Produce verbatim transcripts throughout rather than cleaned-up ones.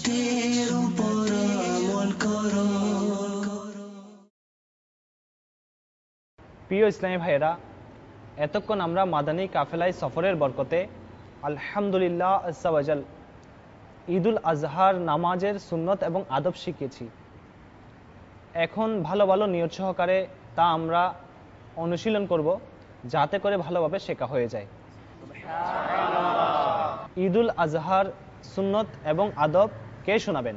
হকের উপর আমল করো। প্রিয় ইসলামী ভাইয়েরা, এতক্ষণ আমরা মাদানী কাফেলায় সফরের বরকতে আলহামদুলিল্লাহ আজ্জা ওয়াজাল ঈদুল আজহার নামাজের সুন্নত এবং আদব শিখেছি। এখন ভালো ভালো নিয়ত সহকারে তা আমরা অনুশীলন করব, যাতে করে ভালোভাবে শেখা হয়ে যায়। ঈদুল আজহার সুন্নত এবং আদব কে শোনাবেন?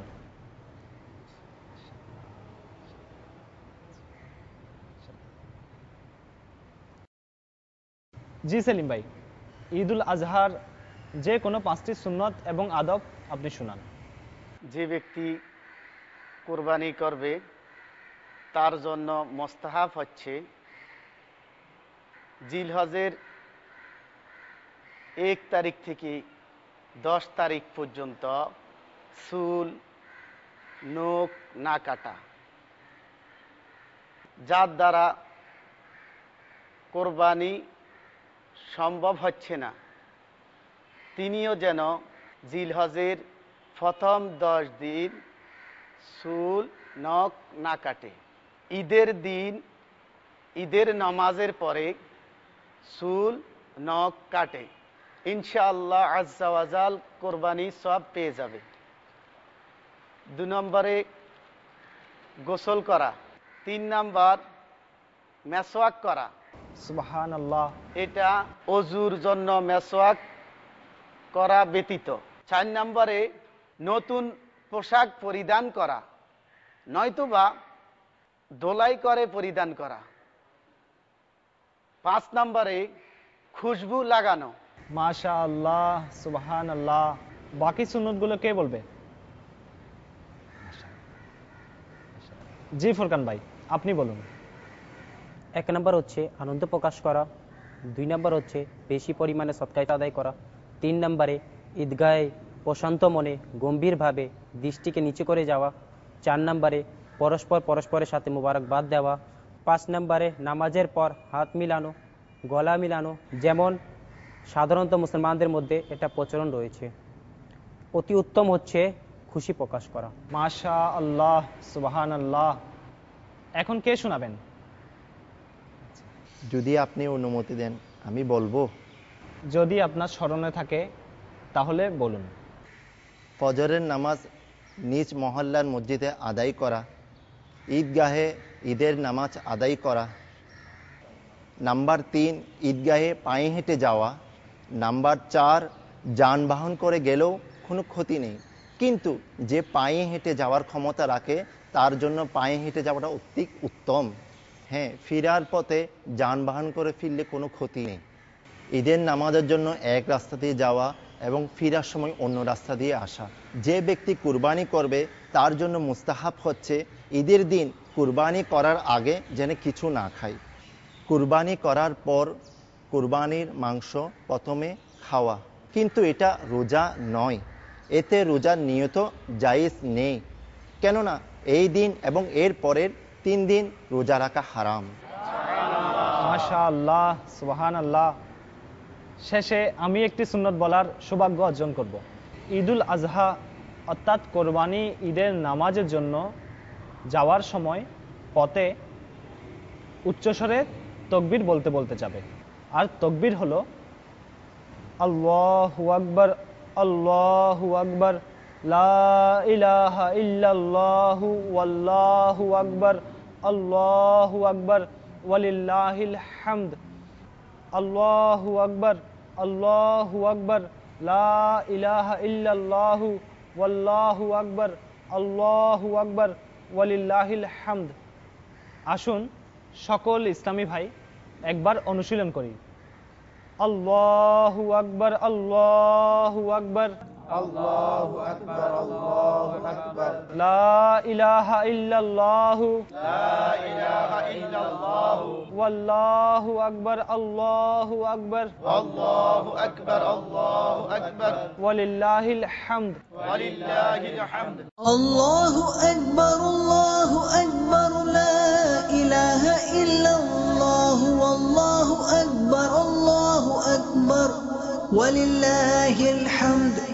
জি সেলিম ভাই, ঈদুল আজহার যে কোনো পাঁচটি সুন্নত এবং আদব আপনি শোনান। যে ব্যক্তি কুরবানি করবে তার জন্য মোস্তাহাব হচ্ছে জিলহজের এক তারিখ থেকে দশ তারিখ পর্যন্ত চুল নখ না কাটা। যার দ্বারা কোরবানি সম্ভব হচ্ছে না, তিনিও যেন জিলহজের প্রথম দশ দিন চুল নখ না কাটে। ঈদের দিন ঈদের নামাজের পরে চুল নখ কাটে, ইনশাআল্লাহ আজ্জা ওয়াজাল কোরবানি সব পেয়ে যাবে। দু নম্বরে গোসল করা। তিন নম্বর মেসওয়াক করা। সুবহানাল্লাহ। এটা অজুর জন্য মেসওয়াক করা ব্যতীত। চার নম্বরে নতুন পোশাক পরিধান করা, নয়তোবা দোলাই করে পরিধান করা। পাঁচ নম্বরে খুশবু লাগানো। মাশাআল্লাহ, সুবহানাল্লাহ। বাকি সুন্নতগুলো কে বলবে? জি ফুরকান ভাই, আপনি বলুন। এক নম্বর হচ্ছে আনন্দ প্রকাশ করা, দুই নম্বর হচ্ছে বেশি পরিমাণে সদকায়ে আদায় করা, তিন নম্বরে ঈদগাহে প্রশান্ত মনে গম্ভীরভাবে দৃষ্টিকে নিচু করে যাওয়া, চার নম্বরে পরস্পর পরস্পরের সাথে মোবারকবাদ দেওয়া, পাঁচ নম্বরে নামাজের পর হাত মিলানো, গলা মিলানো, যেমন সাধারণত মুসলমানদের মধ্যে এটা প্রচলন রয়েছে। অতি উত্তম হচ্ছে খুশি প্রকাশ করা। মাশাআল্লাহ, সুবহানাল্লাহ। এখন কে শোনাবেন? যদি আপনি অনুমতি দেন আমি বলবো। যদি আপনার স্মরণে থাকে তাহলে বলুন। ফজরের নামাজ নিজ মহল্লার মসজিদে আদায় করা, ঈদগাহে ঈদের নামাজ আদায় করা। নাম্বার তিন, ঈদগাহে পায়ে হেঁটে যাওয়া। নাম্বার চার, যানবাহন করে গেলেও কোনো ক্ষতি নেই, কিন্তু যে পায়ে হেঁটে যাওয়ার ক্ষমতা রাখে তার জন্য পায়ে হেঁটে যাওয়াটা অতি উত্তম। হ্যাঁ, ফিরার পথে যানবাহন করে ফিরলে কোনো ক্ষতি নেই। ঈদের নামাজের জন্য এক রাস্তা দিয়ে যাওয়া এবং ফিরার সময় অন্য রাস্তা দিয়ে আসা। যে ব্যক্তি কুরবানি করবে তার জন্য মুস্তাহাব হচ্ছে ঈদের দিন কুরবানি করার আগে যেন কিছু না খায়। কুরবানি করার পর কুরবানির মাংস প্রথমে খাওয়া, কিন্তু এটা রোজা নয়, এতে রোজার নিয়ত জায়েজ নেই, কেননা এই দিন এবং এর পরের তিন দিন রোজা রাখা হারাম। মাশাআল্লাহ, সুবহানাল্লাহ। শেষে আমি একটি সুন্নত বলার সৌভাগ্য অর্জন করব। ঈদুল আজহা অর্থাৎ কোরবানি ঈদের নামাজের জন্য যাওয়ার সময় পথে উচ্চস্বরে তাকবীর বলতে বলতে যাবে। আর তাকবীর হলো আল্লাহু আকবার, আল্লাহু আকবার, লা ইলাহা ইল্লাল্লাহু ওয়াল্লাহু আকবার, আল্লাহু আকবার ওয়ালিল্লাহিল হামদ, আল্লাহু আকবার, আল্লাহু আকবার, লা ইলাহা ইল্লাল্লাহু ওয়াল্লাহু আকবার, আল্লাহু আকবার ওয়ালিল্লাহিল হামদ। আসুন সকল ইসলামী ভাই একবার অনুশীলন করি। আল্লাহু আকবার, আল্লাহু আকবার, আল্লাহু আকবার, আল্লাহু আকবার, লা ইলাহা ইল্লাল্লাহু, লা ইলাহা ইল্লাল্লাহু, ওয়াল্লাহু আকবার, আল্লাহু আকবার, আল্লাহু আকবার, আল্লাহু আকবার, ওয়ালিল্লাহিল হামদ, ওয়ালিল্লাহিল হামদ। আল্লাহু আকবার, আল্লাহু আকবার, লা ইলাহা ইল্লাল্লাহু, আল্লাহু আকবার, আল্লাহু আকবার, ওয়ালিল্লাহিল হামদ।